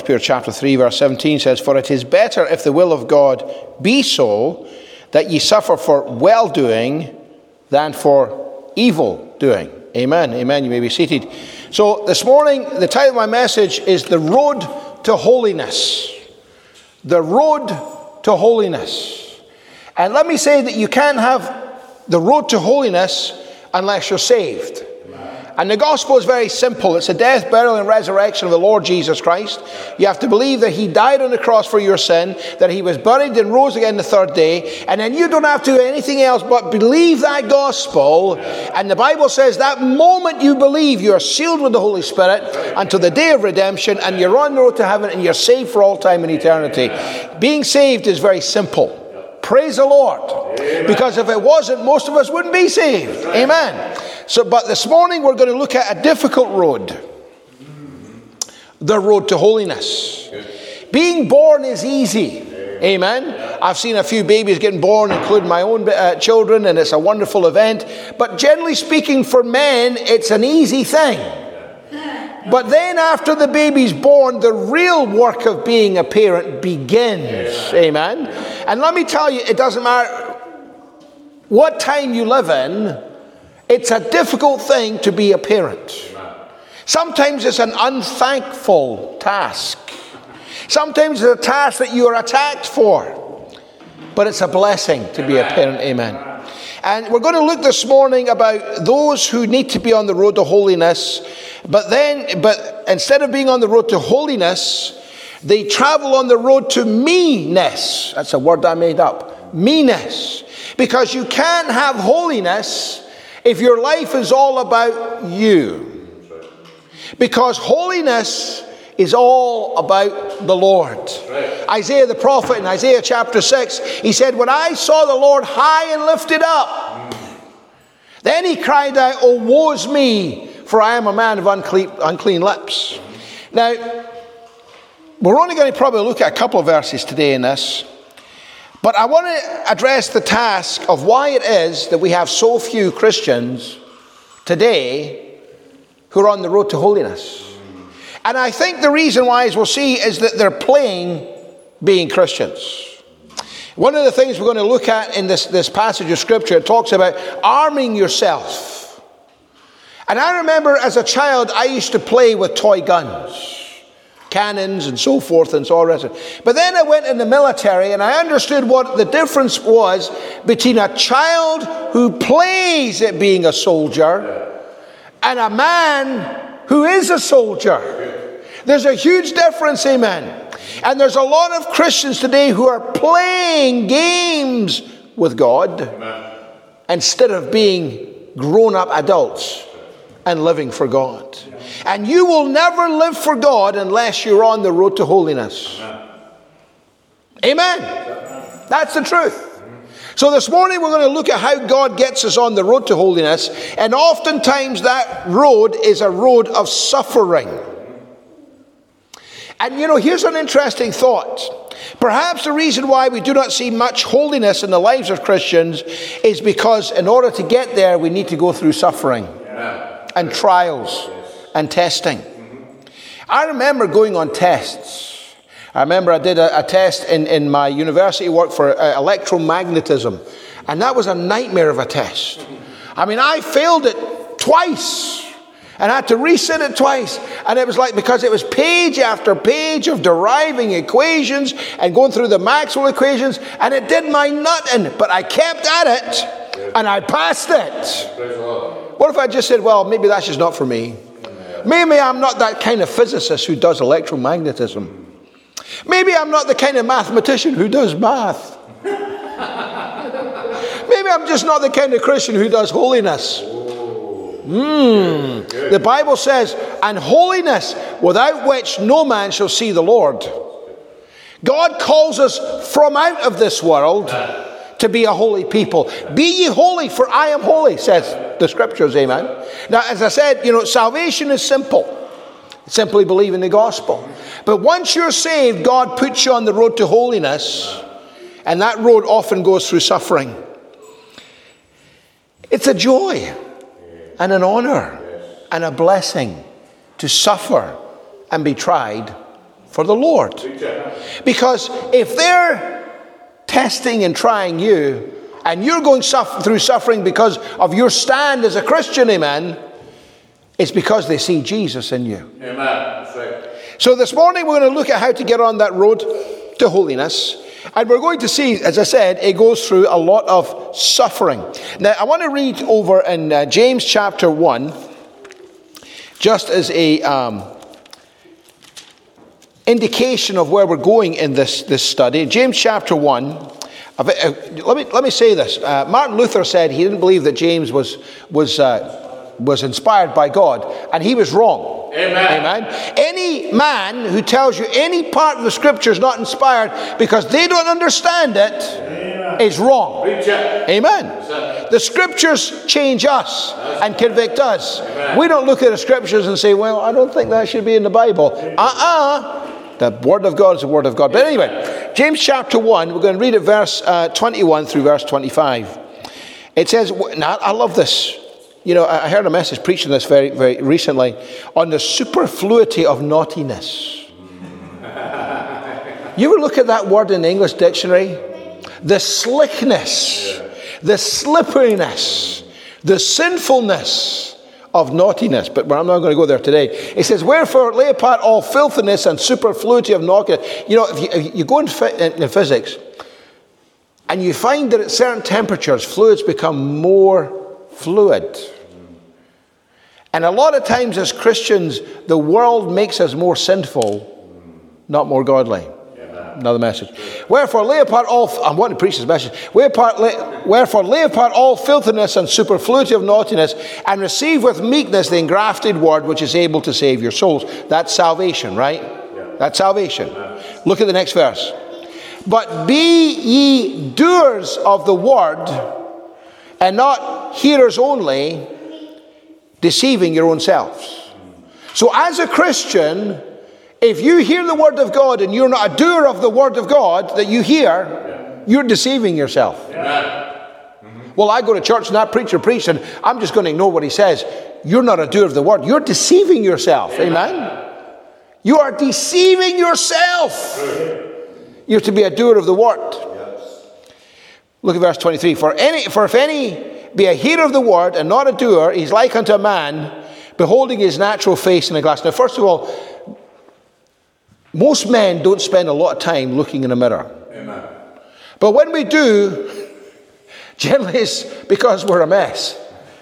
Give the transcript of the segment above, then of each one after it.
Peter chapter 3, verse 17 says, "For it is better, if the will of God be so, that ye suffer for well-doing than for evil-doing." Amen. Amen. You may be seated. So this morning, the title of my message is The Road to Holiness. The Road to Holiness. And let me say that you can't have the road to holiness unless you're saved. And the gospel is very simple. It's the death, burial, and resurrection of the Lord Jesus Christ. You have to believe that he died on the cross for your sin, that he was buried and rose again the third day, and then you don't have to do anything else but believe that gospel. And the Bible says that moment you believe, you are sealed with the Holy Spirit until the day of redemption, and you're on the road to heaven, and you're saved for all time and eternity. Being saved is very simple. Praise the Lord. Amen. Because if it wasn't, most of us wouldn't be saved. Right. Amen. But this morning we're going to look at a difficult road. The road to holiness. Being born is easy. Amen. I've seen a few babies getting born, including my own children, and it's a wonderful event. But generally speaking, for men, it's an easy thing. But then after the baby's born, the real work of being a parent begins. Amen. And let me tell you, it doesn't matter what time you live in, it's a difficult thing to be a parent. Sometimes it's an unthankful task. Sometimes it's a task that you are attacked for. But it's a blessing to be a parent. Amen. And we're going to look this morning about those who need to be on the road to holiness. But instead of being on the road to holiness, they travel on the road to meanness. That's a word I made up. Meanness. Because you can't have holiness if your life is all about you. Because holiness is all about the Lord. Right. Isaiah the prophet in Isaiah chapter 6, he said, "When I saw the Lord high and lifted up, then he cried out, oh, woe's me, for I am a man of unclean lips." Now, we're only going to probably look at a couple of verses today in this, but I want to address the task of why it is that we have so few Christians today who are on the road to holiness. And I think the reason why, as we'll see, is that they're playing being Christians. One of the things we're going to look at in this passage of Scripture, it talks about arming yourself. And I remember as a child, I used to play with toy guns, cannons and so forth and so on. But then I went in the military and I understood what the difference was between a child who plays at being a soldier and a man who is a soldier. There's a huge difference, amen. And there's a lot of Christians today who are playing games with God, amen, instead of being grown-up adults and living for God. And you will never live for God unless you're on the road to holiness. Amen. That's the truth. So this morning we're going to look at how God gets us on the road to holiness. And oftentimes that road is a road of suffering. And here's an interesting thought. Perhaps the reason why we do not see much holiness in the lives of Christians is because in order to get there, we need to go through suffering and trials and testing. I remember going on tests. I remember I did a test in my university work for electromagnetism. And that was a nightmare of a test. I mean, I failed it twice. And I had to resit it twice. And it was because it was page after page of deriving equations and going through the Maxwell equations. And it did my nutting. But I kept at it. And I passed it. What if I just said, well, maybe that's just not for me. Maybe I'm not that kind of physicist who does electromagnetism. Maybe I'm not the kind of mathematician who does math. Maybe I'm just not the kind of Christian who does holiness. The Bible says, and holiness without which no man shall see the Lord. God calls us from out of this world to be a holy people. Be ye holy, for I am holy, says the Scriptures, amen. Now, as I said, salvation is simple. Simply believe in the gospel. But once you're saved, God puts you on the road to holiness, and that road often goes through suffering. It's a joy and an honor and a blessing to suffer and be tried for the Lord. Because if they're testing and trying you, and you're going through suffering because of your stand as a Christian, amen, it's because they see Jesus in you. Amen. That's right. So this morning we're going to look at how to get on that road to holiness. And we're going to see, as I said, it goes through a lot of suffering. Now, I want to read over in James chapter 1, just as a indication of where we're going in this study. James chapter 1. Let me say this. Martin Luther said he didn't believe that James was inspired by God, and he was wrong. Amen. Any man who tells you any part of the Scripture is not inspired because they don't understand it is wrong. Amen. The Scriptures change us and convict us. We don't look at the Scriptures and say, well, I don't think that should be in the Bible. The Word of God is the Word of God. But anyway, James chapter 1, we're going to read it verse 21 through verse 25. It says, now I love this. You know, I heard a message preaching this very, very recently on the superfluity of naughtiness. You ever look at that word in the English dictionary? The slickness, the slipperiness, the sinfulness of naughtiness. But I'm not going to go there today. It says, wherefore lay apart all filthiness and superfluity of naughtiness. You know, if you go in physics and you find that at certain temperatures, fluids become more fluid. And a lot of times as Christians, the world makes us more sinful, not more godly. Another message. Wherefore lay apart all, I want to preach this message. Wherefore lay apart all filthiness and superfluity of naughtiness, and receive with meekness the engrafted word which is able to save your souls. That's salvation, right? That's salvation. Look at the next verse. But be ye doers of the word, and not hearers only, deceiving your own selves. So as a Christian, if you hear the word of God and you're not a doer of the word of God that you hear, you're deceiving yourself. Well, I go to church and that preacher preached and I'm just going to ignore what he says. You're not a doer of the word. You're deceiving yourself. Amen? You are deceiving yourself. You're to be a doer of the word. Look at verse 23. For if any be a hearer of the word and not a doer, he's like unto a man beholding his natural face in a glass. Now, first of all, most men don't spend a lot of time looking in a mirror. Amen. But when we do, generally it's because we're a mess.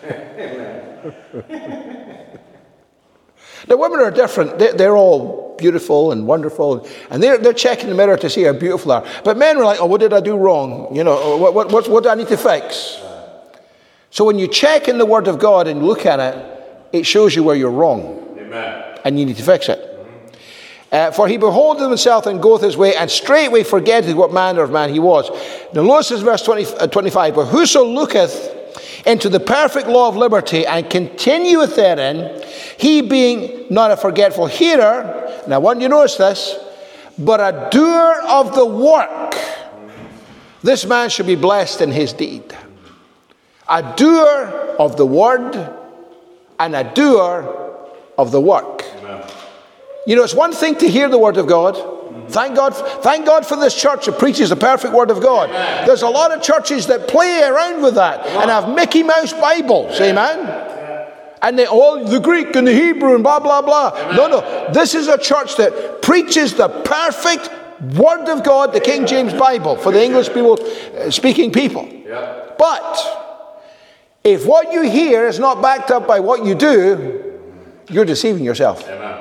Now, women are different. They're all beautiful and wonderful, and they're checking the mirror to see how beautiful they are. But men are like, oh, what did I do wrong? You know, what do I need to fix? So when you check in the Word of God and look at it, it shows you where you're wrong. Amen. And you need to fix it. For he beholdeth himself and goeth his way, and straightway forgetteth what manner of man he was. Now notice this verse 25. But whoso looketh into the perfect law of liberty and continueth therein, he being not a forgetful hearer, now I want you to notice this, but a doer of the work, this man shall be blessed in his deed. A doer of the word and a doer of the work. Amen. You know, it's one thing to hear the word of God. Thank God for this church that preaches the perfect word of God. Amen. There's a lot of churches that play around with that and have Mickey Mouse Bibles. Amen. And they all the Greek and the Hebrew and blah blah blah. Amen. No. This is a church that preaches the perfect word of God, the King James Bible for the English people, speaking people. Yeah. But if what you hear is not backed up by what you do, you're deceiving yourself. Amen.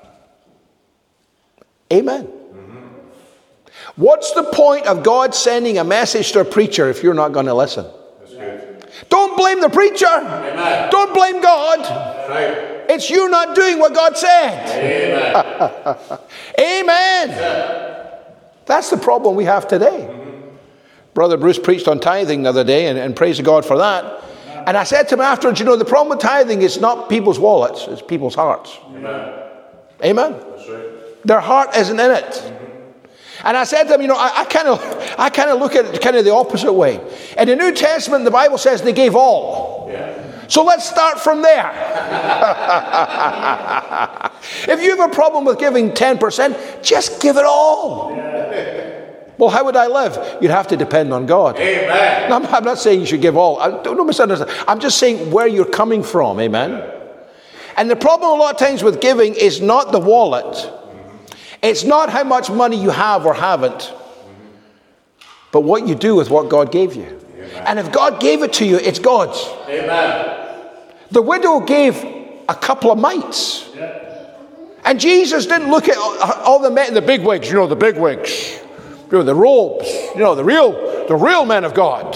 Amen. What's the point of God sending a message to a preacher if you're not going to listen? That's good. Don't blame the preacher. Amen. Don't blame God. Right. It's you not doing what God said. Amen. Amen. That's the problem we have today. Brother Bruce preached on tithing the other day, and praise God for that. And I said to him afterwards, you know, the problem with tithing is not people's wallets, it's people's hearts. Amen. Amen. That's right. Their heart isn't in it. And I said to him, you know, I kind of look at it kind of the opposite way. In the New Testament, the Bible says they gave all. Yeah. So let's start from there. If you have a problem with giving 10%, just give it all. Well, how would I live? You'd have to depend on God. Amen. No, I'm not saying you should give all. Don't misunderstand. I'm just saying where you're coming from. Amen. And the problem a lot of times with giving is not the wallet. It's not how much money you have or haven't, but what you do with what God gave you. Amen. And if God gave it to you, it's God's. Amen. The widow gave a couple of mites. Yeah. And Jesus didn't look at all the men, the big wigs, the big wigs, the robes, the real men of God.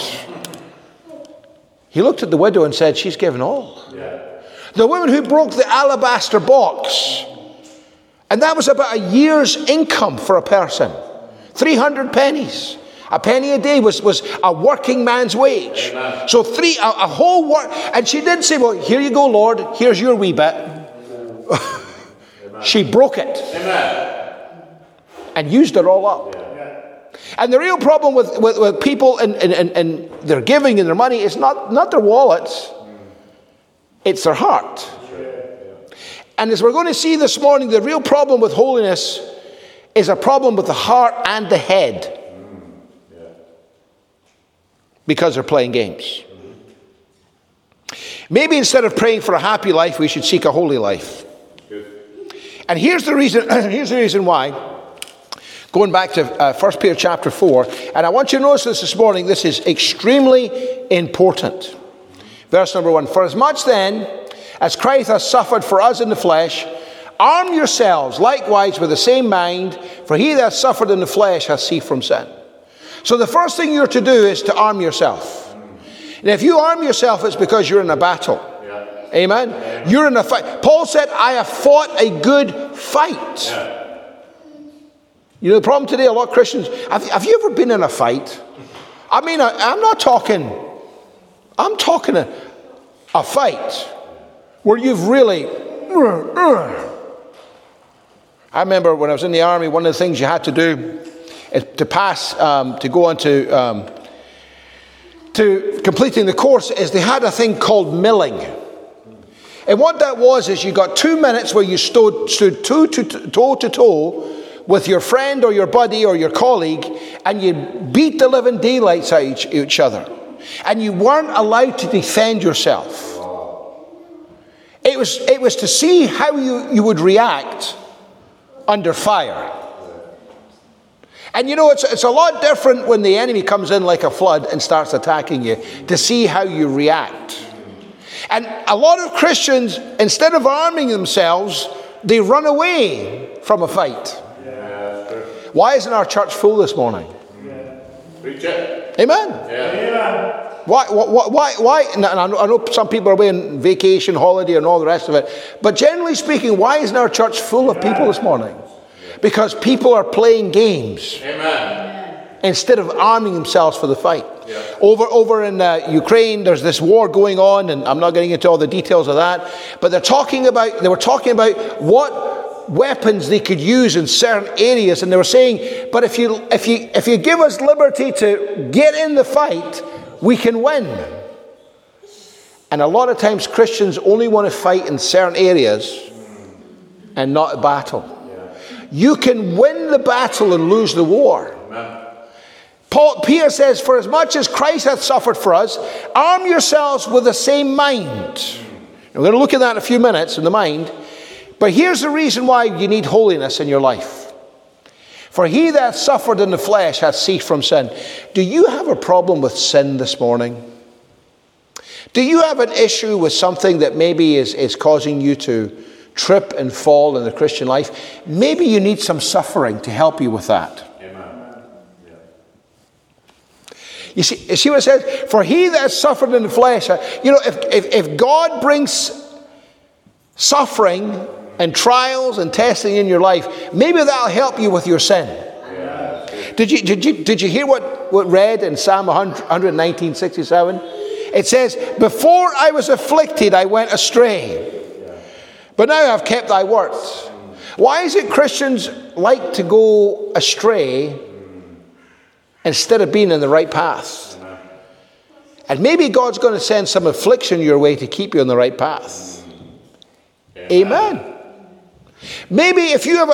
He looked at the widow and said, she's given all. Yeah. The woman who broke the alabaster box, and that was about a year's income for a person. 300 pennies. A penny a day was a working man's wage. Amen. So a whole work. And she didn't say, well, here you go, Lord. Here's your wee bit. She broke it. Amen. And used it all up. Yeah. And the real problem with people and their giving and their money is not their wallets. It's their heart. And as we're going to see this morning, the real problem with holiness is a problem with the heart and the head. Because they're playing games. Maybe instead of praying for a happy life, we should seek a holy life. And here's the reason why. Going back to 1 Peter chapter 4. And I want you to notice this morning. This is extremely important. Verse number 1. For as much then as Christ has suffered for us in the flesh, arm yourselves likewise with the same mind. For he that has suffered in the flesh has ceased from sin. So the first thing you're to do is to arm yourself. And if you arm yourself, it's because you're in a battle. Yeah. Amen? Yeah. You're in a fight. Paul said, I have fought a good fight. Yeah. The problem today, a lot of Christians, have you ever been in a fight? I mean, I'm talking a fight where you've really... I remember when I was in the army, one of the things you had to do to pass, to go on to completing the course, is they had a thing called milling. And what that was is you got 2 minutes where you stood toe to toe with your friend or your buddy or your colleague, and you beat the living daylights out of each other. And you weren't allowed to defend yourself. It was to see how you would react under fire. And it's a lot different when the enemy comes in like a flood and starts attacking you, to see how you react. And a lot of Christians, instead of arming themselves, they run away from a fight. Yeah. Why isn't our church full this morning? Yeah. Preach it. Amen. Yeah. Why? And I know some people are away on vacation, holiday, and all the rest of it. But generally speaking, why isn't our church full of people this morning? Because people are playing games. Amen. Instead of arming themselves for the fight. Yeah. Over in Ukraine, there's this war going on, and I'm not getting into all the details of that. But they were talking about what weapons they could use in certain areas, and they were saying, but if you give us liberty to get in the fight, we can win. And a lot of times Christians only want to fight in certain areas and not a battle. You can win the battle and lose the war. Amen. Peter says, for as much as Christ hath suffered for us, arm yourselves with the same mind. We're going to look at that in a few minutes, in the mind. But here's the reason why you need holiness in your life. For he that hath suffered in the flesh hath ceased from sin. Do you have a problem with sin this morning? Do you have an issue with something that maybe is causing you to trip and fall in the Christian life? Maybe you need some suffering to help you with that. Amen. Yeah. You see what it says? For he that has suffered in the flesh. If God brings suffering and trials and testing in your life, maybe that'll help you with your sin. Yeah. Did you hear what read in Psalm 119:67? It says, before I was afflicted, I went astray. But now I've kept thy words. Why is it Christians like to go astray instead of being in the right path? And maybe God's going to send some affliction your way to keep you on the right path. Amen. Maybe if you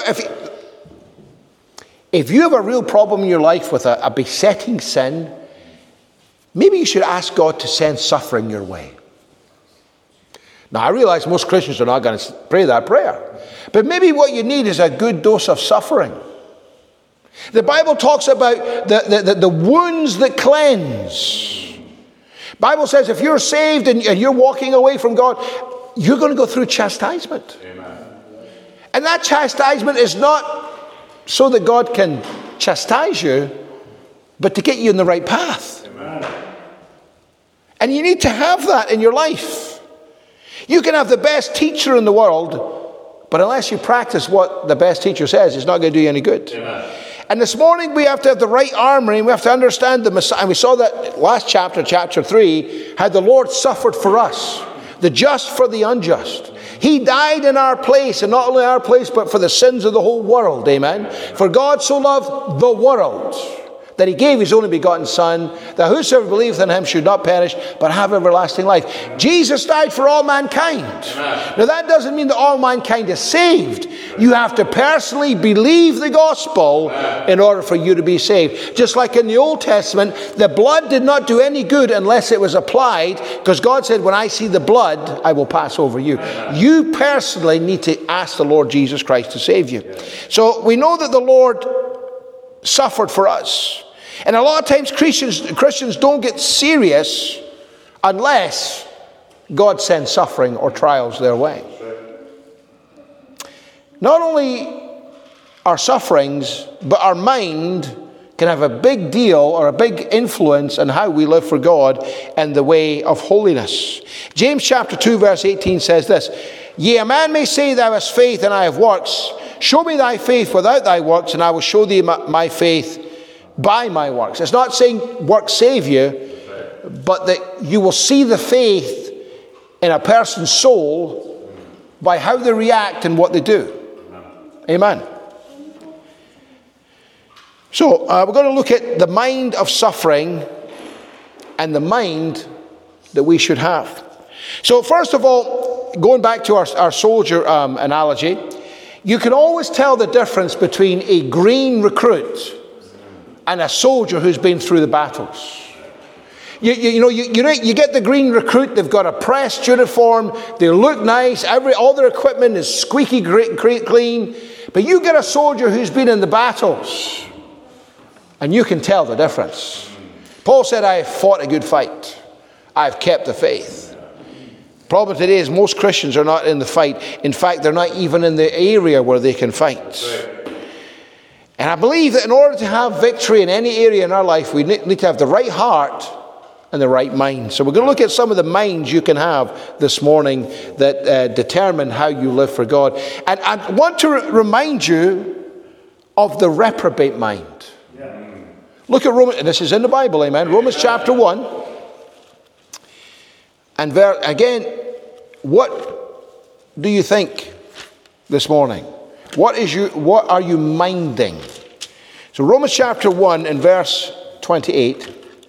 have a real problem in your life with a besetting sin, maybe you should ask God to send suffering your way. Now, I realize most Christians are not going to pray that prayer. But maybe what you need is a good dose of suffering. The Bible talks about the wounds that cleanse. The Bible says if you're saved and you're walking away from God, you're going to go through chastisement. Amen. And that chastisement is not so that God can chastise you, but to get you in the right path. Amen. And you need to have that in your life. You can have the best teacher in the world, but unless you practice what the best teacher says, it's not going to do you any good. Amen. And this morning we have to have the right armory, and we have to understand the Messiah. And we saw that last chapter, chapter 3, how the Lord suffered for us, the just for the unjust. He died in our place, and not only our place, but for the sins of the whole world. Amen. For God so loved the world that he gave his only begotten Son, that whosoever believeth in him should not perish, but have everlasting life. Jesus died for all mankind. Amen. Now that doesn't mean that all mankind is saved. You have to personally believe the gospel in order for you to be saved. Just like in the Old Testament, the blood did not do any good unless it was applied, because God said, when I see the blood, I will pass over you. You personally need to ask the Lord Jesus Christ to save you. So we know that the Lord suffered for us. And a lot of times Christians don't get serious unless God sends suffering or trials their way. Not only our sufferings, but our mind can have a big deal or a big influence on how we live for God and the way of holiness. James chapter 2 verse 18 says this, Yea, a man may say, Thou hast faith and I have works. Show me thy faith without thy works, and I will show thee my faith by my works. It's not saying works save you, but that you will see the faith in a person's soul by how they react and what they do. Amen. So we're going to look at the mind of suffering and the mind that we should have. So first of all, going back to our soldier analogy, you can always tell the difference between a green recruit and a soldier who's been through the battles. You get the green recruit, they've got a pressed uniform, they look nice, all their equipment is squeaky clean, but you get a soldier who's been in the battles, and you can tell the difference. Paul said, I have fought a good fight. I have kept the faith. The problem today is most Christians are not in the fight. In fact, they're not even in the area where they can fight. And I believe that in order to have victory in any area in our life, we need to have the right heart and the right mind. So we're going to look at some of the minds you can have this morning that determine how you live for God. And I want to remind you of the reprobate mind. Look at Romans, and this is in the Bible, amen. Romans chapter 1. And again, what do you think this morning? What are you minding? So Romans chapter 1 and verse 28.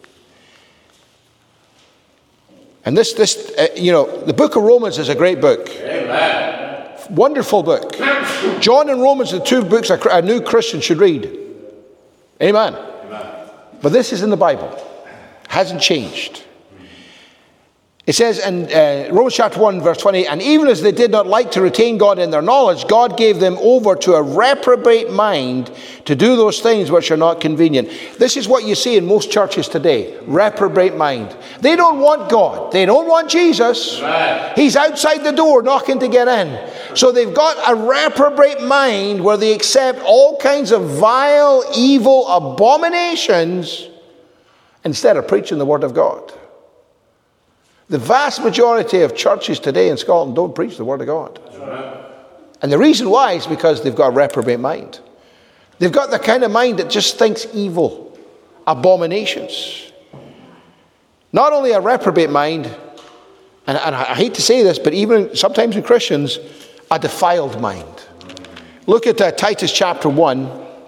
And this the book of Romans is a great book. Amen. Wonderful book. John and Romans are the two books a new Christian should read. Amen. Amen. But this is in the Bible. Hasn't changed. It says in Romans chapter 1 verse 20, and even as they did not like to retain God in their knowledge, God gave them over to a reprobate mind to do those things which are not convenient. This is what you see in most churches today. Reprobate mind. They don't want God. They don't want Jesus. Right. He's outside the door knocking to get in. So they've got a reprobate mind where they accept all kinds of vile, evil abominations instead of preaching the word of God. The vast majority of churches today in Scotland don't preach the word of God. And the reason why is because they've got a reprobate mind. They've got the kind of mind that just thinks evil, abominations. Not only a reprobate mind, and I hate to say this, but even sometimes in Christians, a defiled mind. Look at Titus chapter 1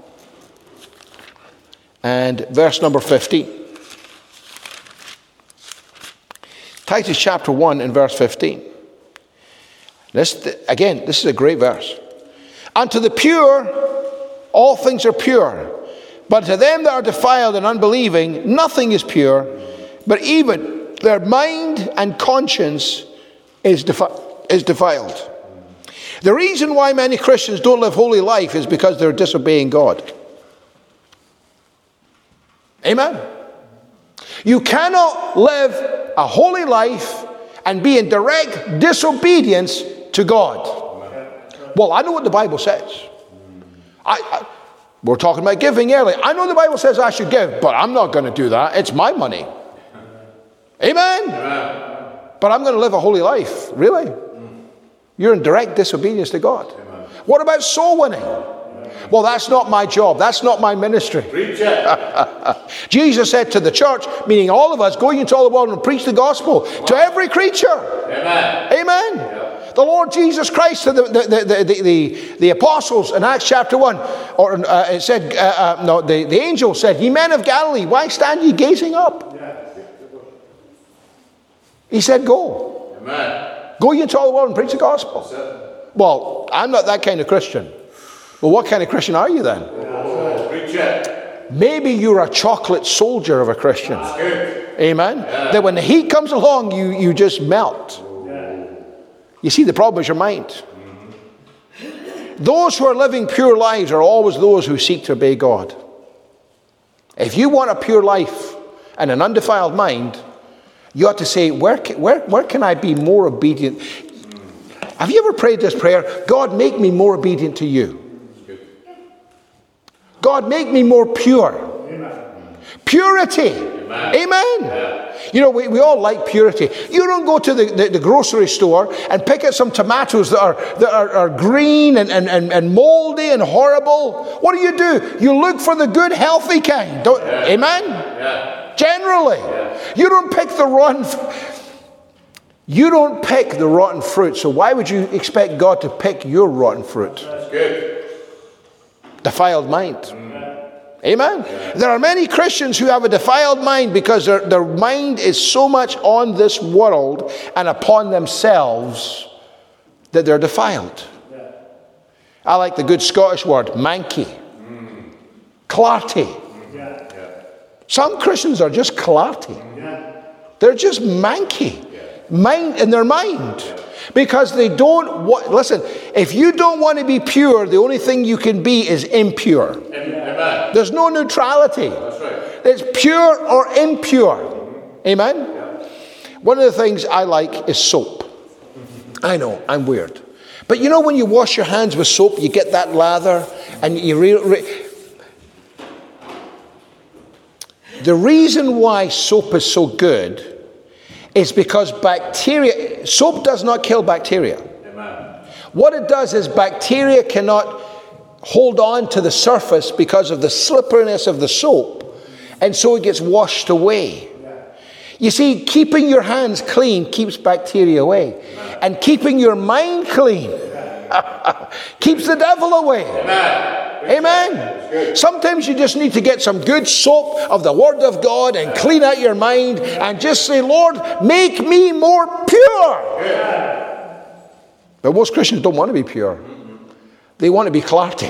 and verse number 15. Titus chapter 1 and verse 15. This is a great verse. Unto the pure, all things are pure. But to them that are defiled and unbelieving, nothing is pure, but even their mind and conscience is defiled. The reason why many Christians don't live holy life is because they're disobeying God. Amen. You cannot live a holy life and be in direct disobedience to God. Well, I know what the Bible says. We're talking about giving earlier. I know the Bible says I should give, but I'm not going to do that. It's my money. Amen? But I'm going to live a holy life. Really? You're in direct disobedience to God. What about soul winning? Well, that's not my job. That's not my ministry. Preach it. Jesus said to the church, meaning all of us, going into all the world and preach the gospel to every creature. Amen. Amen. The Lord Jesus Christ to the apostles in Acts chapter 1, or it said, the angel said, "Ye men of Galilee, why stand ye gazing up?" He said, "Go." Amen. Go ye into all the world and preach the gospel. Well, I'm not that kind of Christian. Well, what kind of Christian are you then? Oh, preach it. Maybe you're a chocolate soldier of a Christian. That's good. Amen? Yeah. That when the heat comes along, you just melt. You see, the problem is your mind. Those who are living pure lives are always those who seek to obey God. If you want a pure life and an undefiled mind, you ought to say, where can I be more obedient? Have you ever prayed this prayer? God, make me more obedient to you. God, make me more pure. Amen. Purity. Amen. Amen. Yeah. You know, we all like purity. You don't go to the grocery store and pick out some tomatoes that are green and moldy and horrible. What do? You look for the good, healthy kind. Amen? Yeah. Generally. Yeah. You don't pick the rotten fruit. So why would you expect God to pick your rotten fruit? That's good. Defiled mind. Amen. Yeah. There are many Christians who have a defiled mind because their mind is so much on this world and upon themselves that they're defiled. Yeah. I like the good Scottish word, manky. Clarty. Yeah. Some Christians are just clarty. Yeah. They're just manky. Mind in their mind. Yeah. Because they don't want, listen, if you don't want to be pure, the only thing you can be is impure. Amen. There's no neutrality. That's right. It's pure or impure. Amen? Yeah. One of the things I like is soap. I know, I'm weird. But you know when you wash your hands with soap, you get that lather, and you the reason why soap is so good is because soap does not kill bacteria. Amen. What it does is bacteria cannot hold on to the surface because of the slipperiness of the soap, and so it gets washed away. You see, keeping your hands clean keeps bacteria away, and keeping your mind clean keeps the devil away. Amen. Sometimes you just need to get some good soap of the Word of God and clean out your mind and just say, Lord, make me more pure. But most Christians don't want to be pure. They want to be clarty.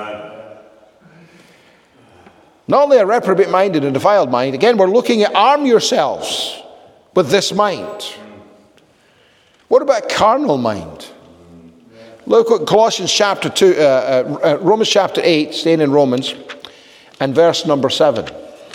Not only a reprobate mind and a defiled mind, again, we're looking at arm yourselves with this mind. What about carnal mind? Look at Colossians chapter 2, Romans chapter 8, staying in Romans, and verse number 7.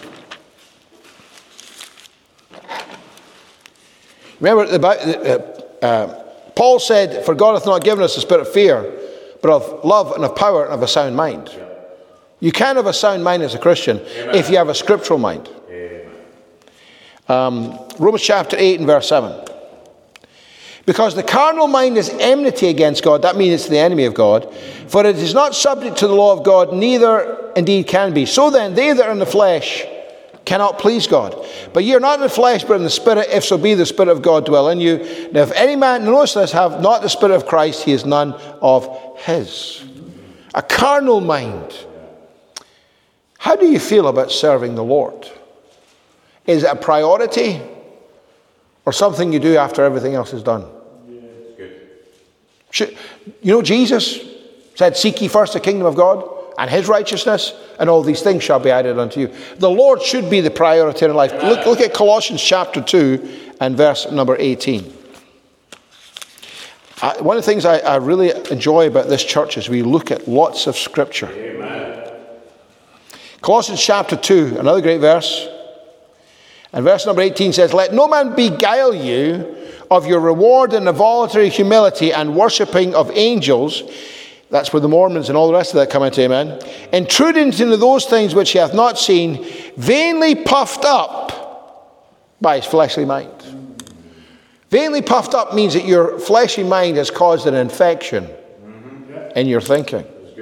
Remember, Paul said, "For God hath not given us a spirit of fear, but of love and of power and of a sound mind." You can have a sound mind as a Christian if you have a scriptural mind. Romans chapter 8 and verse 7. Because the carnal mind is enmity against God. That means it's the enemy of God. For it is not subject to the law of God, neither indeed can be. So then, they that are in the flesh cannot please God. But ye are not in the flesh, but in the Spirit, if so be the Spirit of God dwell in you. Now if any man, notice this, have not the Spirit of Christ, he is none of his. A carnal mind. How do you feel about serving the Lord? Is it a priority or something you do after everything else is done? You know, Jesus said, seek ye first the kingdom of God and his righteousness, and all these things shall be added unto you. The Lord should be the priority in life. Look at Colossians chapter 2 and verse number 18. One of the things I really enjoy about this church is we look at lots of scripture. Amen. Colossians chapter 2, another great verse. And verse number 18 says, let no man beguile you of your reward in the voluntary humility and worshipping of angels. That's where the Mormons and all the rest of that come into, amen. Intruding into those things which he hath not seen, vainly puffed up by his fleshly mind. Vainly puffed up means that your fleshy mind has caused an infection in your thinking.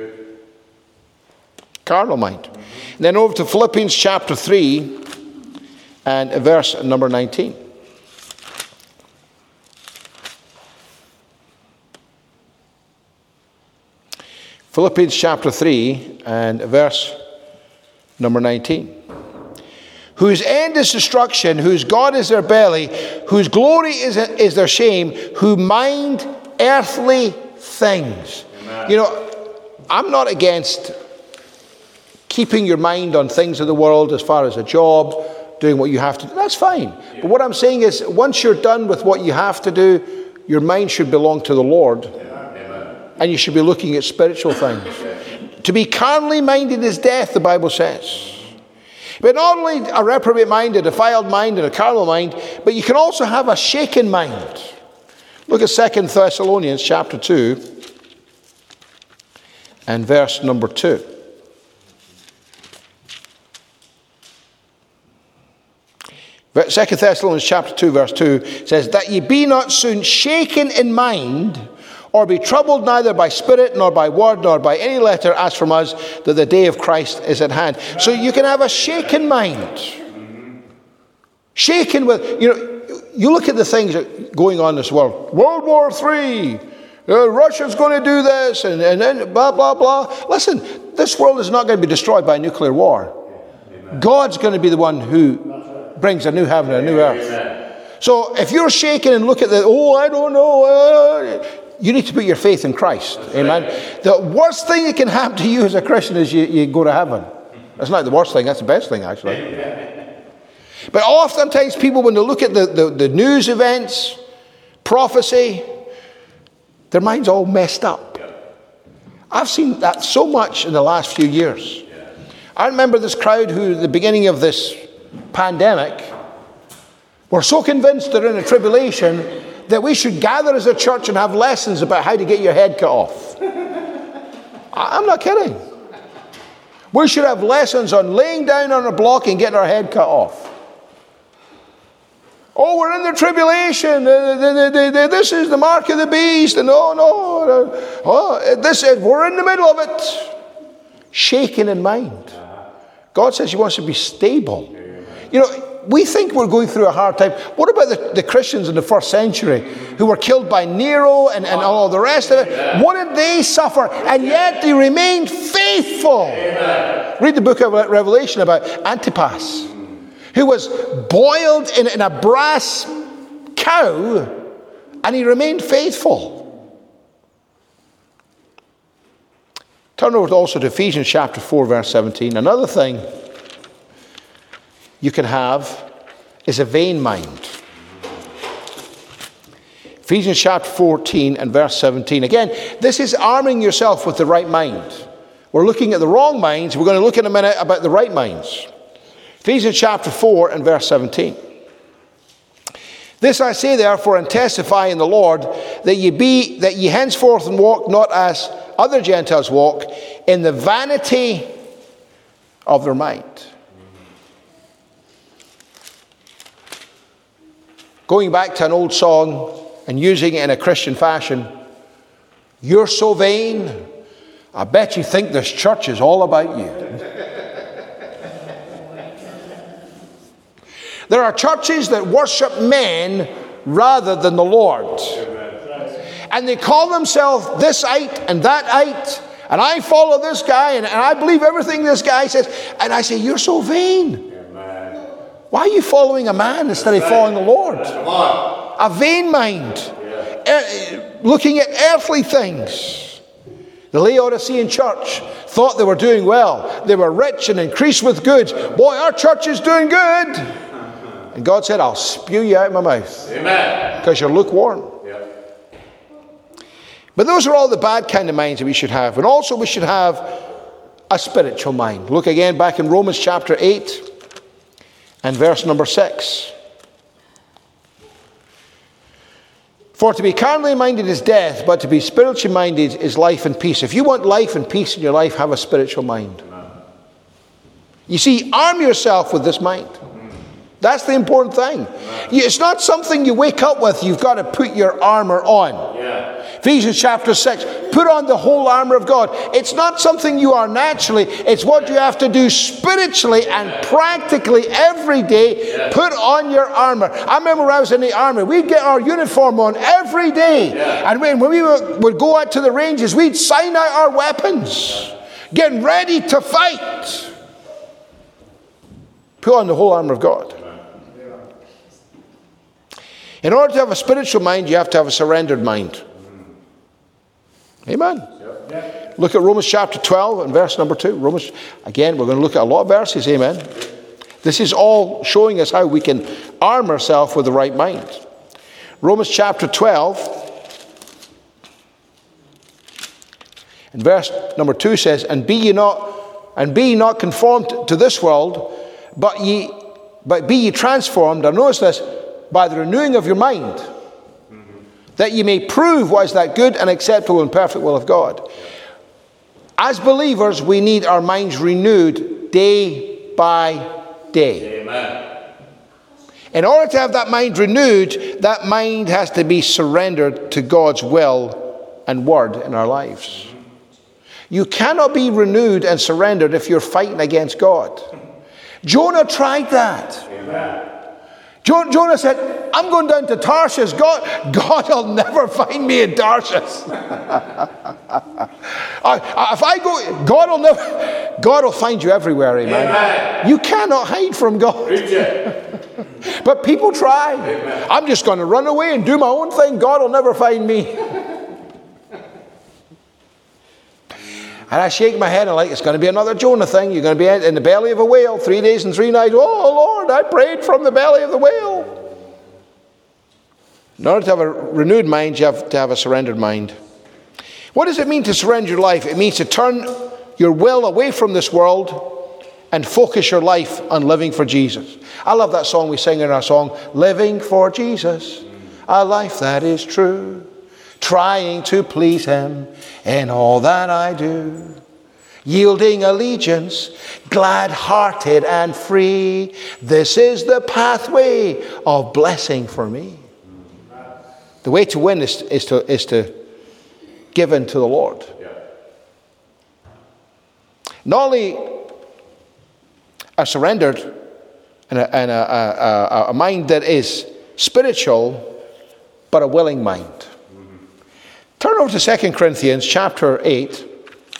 Carnal mind. And then over to Philippians chapter 3 and verse number 19. Philippians chapter 3 and verse number 19. Whose end is destruction, whose God is their belly, whose glory is their shame, who mind earthly things. Amen. You know, I'm not against keeping your mind on things of the world as far as a job, doing what you have to do. That's fine. Yeah. But what I'm saying is, once you're done with what you have to do, your mind should belong to the Lord. Yeah. And you should be looking at spiritual things. To be carnally minded is death, the Bible says. But not only a reprobate mind, a defiled mind, and a carnal mind, but you can also have a shaken mind. Look at 2 Thessalonians chapter 2 and verse number 2. Second Thessalonians chapter 2 verse 2 says, that ye be not soon shaken in mind, or be troubled neither by spirit, nor by word, nor by any letter as from us, that the day of Christ is at hand. So you can have a shaken mind. Shaken with, you know, you look at the things that going on in this world. World War III. Russia's going to do this, and then blah, blah, blah. Listen, this world is not going to be destroyed by nuclear war. God's going to be the one who brings a new heaven and a new earth. So if you're shaken and look at the, I don't know, you need to put your faith in Christ. Amen. The worst thing that can happen to you as a Christian is you go to heaven. That's not the worst thing. That's the best thing, actually. But oftentimes people, when they look at the news events, prophecy, their mind's all messed up. I've seen that so much in the last few years. I remember this crowd who, at the beginning of this pandemic, were so convinced they're in a tribulation that we should gather as a church and have lessons about how to get your head cut off. I'm not kidding. We should have lessons on laying down on a block and getting our head cut off. Oh, we're in the tribulation. This is the mark of the beast. And we're in the middle of it. Shaken in mind. God says he wants to be stable. You know, we think we're going through a hard time. What about the Christians in the first century who were killed by Nero and all the rest of it? What did they suffer? And yet they remained faithful. Read the book of Revelation about Antipas, who was boiled in a brass cow, and he remained faithful. Turn over also to Ephesians chapter 4, verse 17. Another thing you can have is a vain mind. Ephesians chapter 14 and verse 17. Again, this is arming yourself with the right mind. We're looking at the wrong minds. We're going to look in a minute about the right minds. Ephesians chapter 4 and verse 17. This I say therefore and testify in the Lord, that ye henceforth walk not as other Gentiles walk, in the vanity of their mind. Going back to an old song and using it in a Christian fashion. You're so vain, I bet you think this church is all about you. There are churches that worship men rather than the Lord. And they call themselves this-ite and that-ite. And I follow this guy and I believe everything this guy says. And I say, you're so vain. Why are you following a man instead of following the Lord? A vain mind. Looking at earthly things. The Laodicean church thought they were doing well. They were rich and increased with goods. Boy, our church is doing good. And God said, I'll spew you out of my mouth. Amen. Because you're lukewarm. Yeah. But those are all the bad kind of minds that we should have. And also we should have a spiritual mind. Look again back in Romans chapter 8 and verse number 6. For to be carnally minded is death, but to be spiritually minded is life and peace. If you want life and peace in your life, have a spiritual mind. You see, arm yourself with this mind. That's the important thing. It's not something you wake up with. You've got to put your armor on. Yeah. Ephesians chapter 6, put on the whole armor of God. It's not something you are naturally. It's what you have to do spiritually and practically every day. Put on your armor. I remember when I was in the army, we'd get our uniform on every day. And when we would go out to the ranges, we'd sign out our weapons, getting ready to fight. Put on the whole armor of God. In order to have a spiritual mind, you have to have a surrendered mind. Amen. Look at Romans chapter 12 and verse number 2. Romans, again, we're going to look at a lot of verses. Amen. This is all showing us how we can arm ourselves with the right mind. Romans chapter 12 and verse number 2 says, And be ye not conformed to this world, but be ye transformed, and notice this, by the renewing of your mind, that ye may prove what is that good and acceptable and perfect will of God. As believers, we need our minds renewed day by day. Amen. In order to have that mind renewed, that mind has to be surrendered to God's will and word in our lives. You cannot be renewed and surrendered if you're fighting against God. Jonah tried that. Amen. Jonah said, I'm going down to Tarshish. God will never find me in Tarshish. If I go, God will find you everywhere, amen. Amen. You cannot hide from God. But people try. Amen. I'm just going to run away and do my own thing. God will never find me. And I shake my head and it's going to be another Jonah thing. You're going to be in the belly of a whale 3 days and 3 nights. Oh, Lord, I prayed from the belly of the whale. In order to have a renewed mind, you have to have a surrendered mind. What does it mean to surrender your life? It means to turn your will away from this world and focus your life on living for Jesus. I love that song we sing in our song, Living for Jesus, a life that is true. Trying to please Him in all that I do. Yielding allegiance, glad-hearted and free. This is the pathway of blessing for me. The way to win is to give in to the Lord. Not only a surrendered and a mind that is spiritual, but a willing mind. Turn over to 2 Corinthians chapter 8.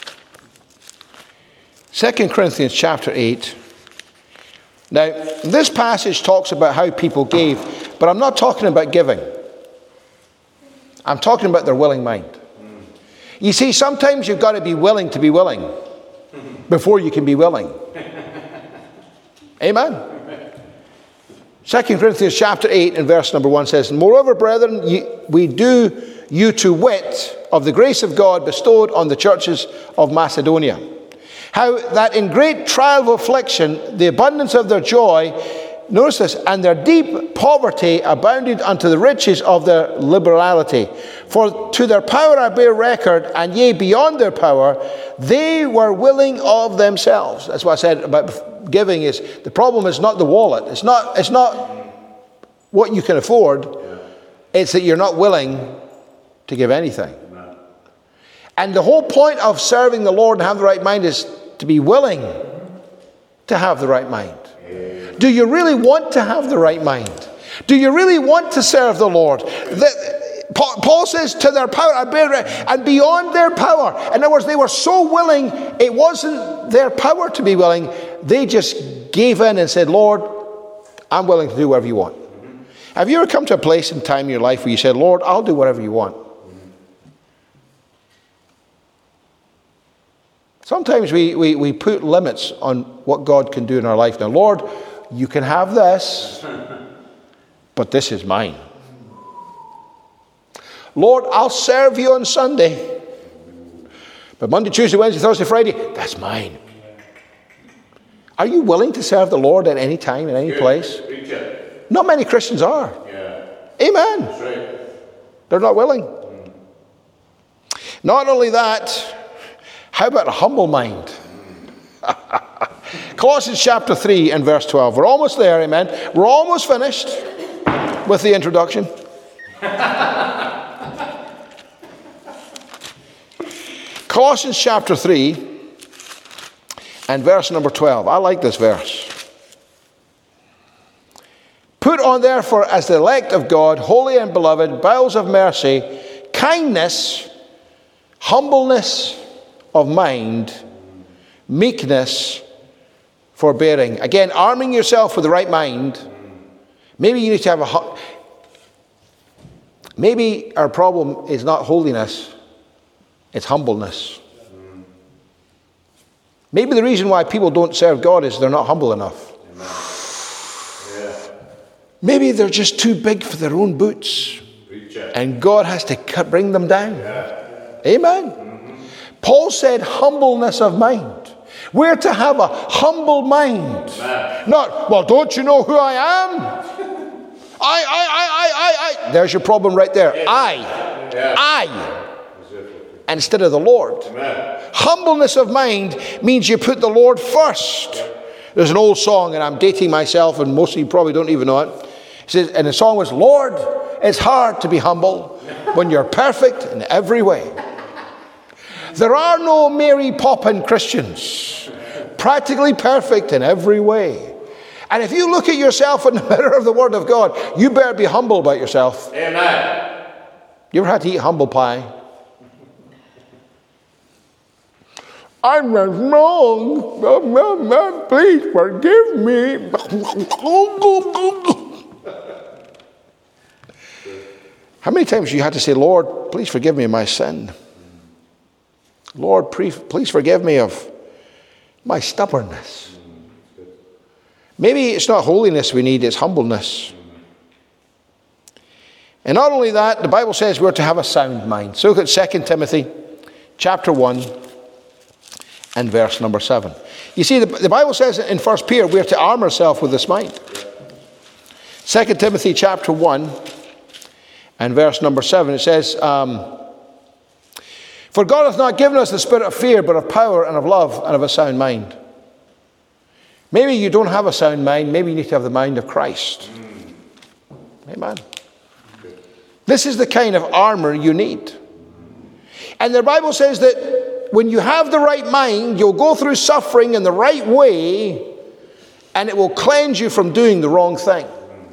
2 Corinthians chapter 8. Now, this passage talks about how people gave, but I'm not talking about giving. I'm talking about their willing mind. You see, sometimes you've got to be willing before you can be willing. Amen. 2 Corinthians chapter 8 and verse number 1 says, Moreover, brethren, we do you to wit of the grace of God bestowed on the churches of Macedonia, how that in great trial of affliction, the abundance of their joy, notice this, and their deep poverty abounded unto the riches of their liberality. For to their power I bear record, and yea, beyond their power, they were willing of themselves. That's what I said about giving. Is the problem is not the wallet. It's not what you can afford. It's that you're not willing to give anything. And the whole point of serving the Lord and have the right mind is to be willing to have the right mind. Do you really want to have the right mind? Do you really want to serve the Lord? Paul says, to their power, and beyond their power. In other words, they were so willing, it wasn't their power to be willing. They just gave in and said, Lord, I'm willing to do whatever you want. Have you ever come to a place in time in your life where you said, Lord, I'll do whatever you want? Sometimes we put limits on what God can do in our life. Now, Lord, you can have this, but this is mine. Lord, I'll serve you on Sunday, but Monday, Tuesday, Wednesday, Thursday, Friday, that's mine. Are you willing to serve the Lord at any time, in any place? Not many Christians are. Yeah. Amen. That's right. They're not willing. Not only that, how about a humble mind? Colossians chapter 3 and verse 12. We're almost there, amen. We're almost finished with the introduction. Colossians chapter 3 and verse number 12. I like this verse. Put on therefore as the elect of God, holy and beloved, bowels of mercy, kindness, humbleness of mind, meekness, forbearing. Again, arming yourself with the right mind. Maybe you need to have maybe our problem is not holiness, it's humbleness. Maybe the reason why people don't serve God is they're not humble enough. Maybe they're just too big for their own boots. And God has to bring them down. Amen. Paul said humbleness of mind. We're to have a humble mind. Not, well, don't you know who I am? I. There's your problem right there. I. Instead of the Lord. Humbleness of mind means you put the Lord first. There's an old song, and I'm dating myself, and most of you probably don't even know it. It says, and the song was, Lord, it's hard to be humble when you're perfect in every way. There are no Mary Poppin Christians, practically perfect in every way. And if you look at yourself in the mirror of the Word of God, you better be humble about yourself. Amen. You ever had to eat humble pie? I'm wrong. Please forgive me. How many times you had to say, Lord, please forgive me of my sin? Lord, please forgive me of my stubbornness. Maybe it's not holiness we need, it's humbleness. And not only that, the Bible says we're to have a sound mind. So look at 2 Timothy chapter 1 and verse number 7. You see, the Bible says in 1 Peter we're to arm ourselves with this mind. 2 Timothy chapter 1 and verse number 7, it says, for God hath not given us the spirit of fear, but of power and of love and of a sound mind. Maybe you don't have a sound mind. Maybe you need to have the mind of Christ. Amen. This is the kind of armor you need. And the Bible says that when you have the right mind, you'll go through suffering in the right way, and it will cleanse you from doing the wrong thing.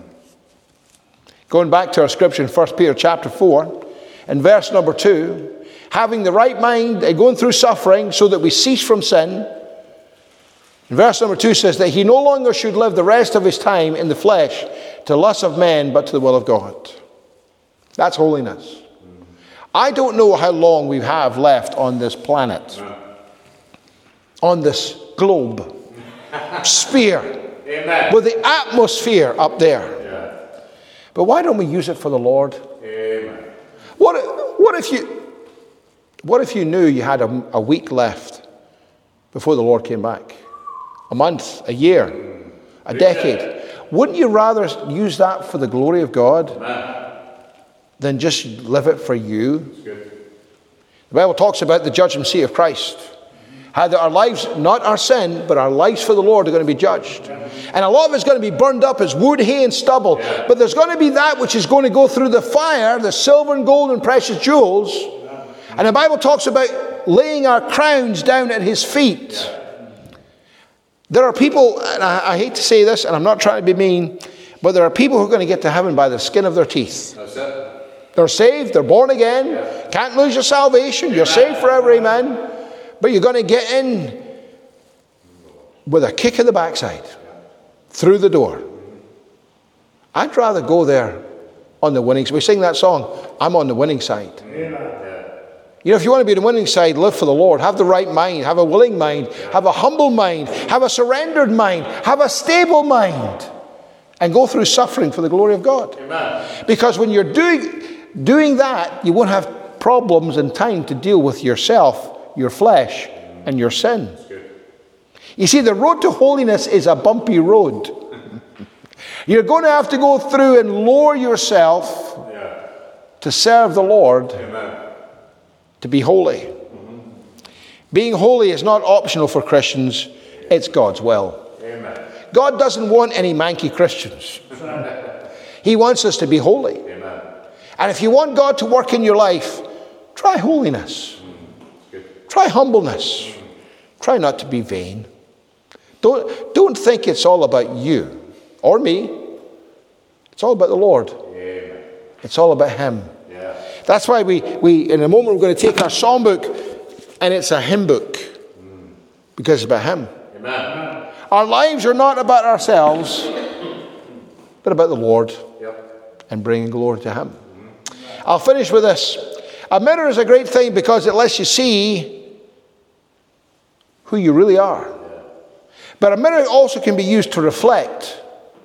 Going back to our scripture in 1 Peter chapter 4, and verse number 2, having the right mind and going through suffering so that we cease from sin. And verse number 2 says that he no longer should live the rest of his time in the flesh to the lust of men, but to the will of God. That's holiness. I don't know how long we have left on this planet, on this globe, sphere, with the atmosphere up there. But why don't we use it for the Lord? Amen. What if you knew you had a week left before the Lord came back? A month, a year, a decade. Wouldn't you rather use that for the glory of God than just live it for you? The Bible talks about the judgment seat of Christ. How that our lives, not our sin, but our lives for the Lord are going to be judged. And a lot of it's going to be burned up as wood, hay, and stubble. But there's going to be that which is going to go through the fire, the silver and gold and precious jewels. And the Bible talks about laying our crowns down at his feet. There are people, and I hate to say this, and I'm not trying to be mean, but there are people who are going to get to heaven by the skin of their teeth. That's it. They're saved, they're born again, can't lose your salvation, you're saved forever, amen. But you're going to get in with a kick in the backside, through the door. I'd rather go there on the winning side. We sing that song, I'm on the winning side. You know, if you want to be on the winning side, live for the Lord. Have the right mind. Have a willing mind. Have a humble mind. Have a surrendered mind. Have a stable mind. And go through suffering for the glory of God. Amen. Because when you're doing that, you won't have problems and time to deal with yourself, your flesh, and your sin. You see, the road to holiness is a bumpy road. You're going to have to go through and lower yourself to serve the Lord, to be holy. Being holy is not optional for Christians, it's God's will. Amen. God doesn't want any manky Christians. He wants us to be holy. Amen. And if you want God to work in your life, try holiness. Try humbleness. Try not to be vain. Don't think it's all about you or me. It's all about the Lord. Amen. It's all about Him. Yeah. That's why we in a moment we're going to take our psalm book, and it's a hymn book because it's about Him. Amen. Our lives are not about ourselves, but about the Lord and bringing glory to Him. I'll finish with this. A mirror is a great thing because it lets you see who you really are. But a mirror also can be used to reflect.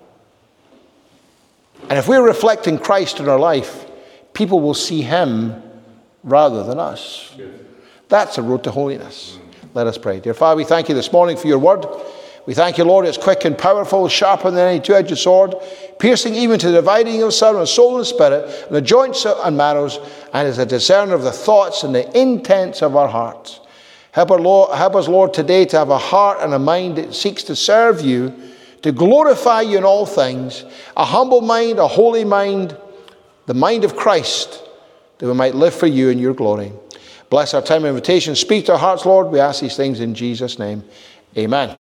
And if we're reflecting Christ in our life, people will see Him rather than us. That's a road to holiness. Let us pray. Dear Father, we thank you this morning for your word. We thank you, Lord, it's quick and powerful, sharper than any two-edged sword, piercing even to the dividing of soul and spirit, and the joints and marrows, and is a discerner of the thoughts and the intents of our hearts. Help us, Lord, today to have a heart and a mind that seeks to serve you, to glorify you in all things, a humble mind, a holy mind, the mind of Christ, that we might live for you in your glory. Bless our time of invitation. Speak to our hearts, Lord. We ask these things in Jesus' name. Amen.